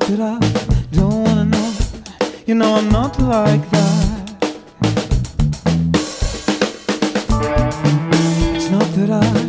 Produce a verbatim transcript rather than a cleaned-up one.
that I don't wanna know. You know I'm not like that. It's not that I